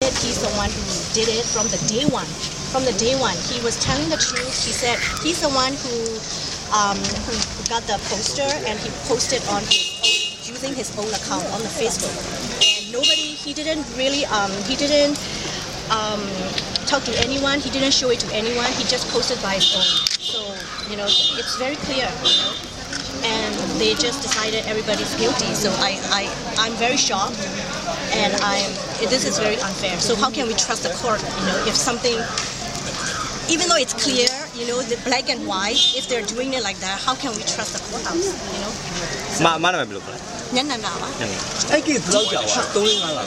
said he's the one who did it from the day one. From the day one, he was telling the truth. He said he's the one who got the poster and he posted on using his own account on the Facebook. And nobody, he didn't really, he didn't talk to anyone. He didn't show it to anyone. He just posted by his own. So it's very clear. And they just decided everybody's guilty. So I'm very shocked, and this is very unfair. So how can we trust the court? If something, even though it's clear, the black and white, if they're doing it like that, how can we trust the courthouse? မနာမည်ဘယ်လိုလဲညံ့နာပါအဲ့ကိဘယ်လောက်ကြာပါ3-5လ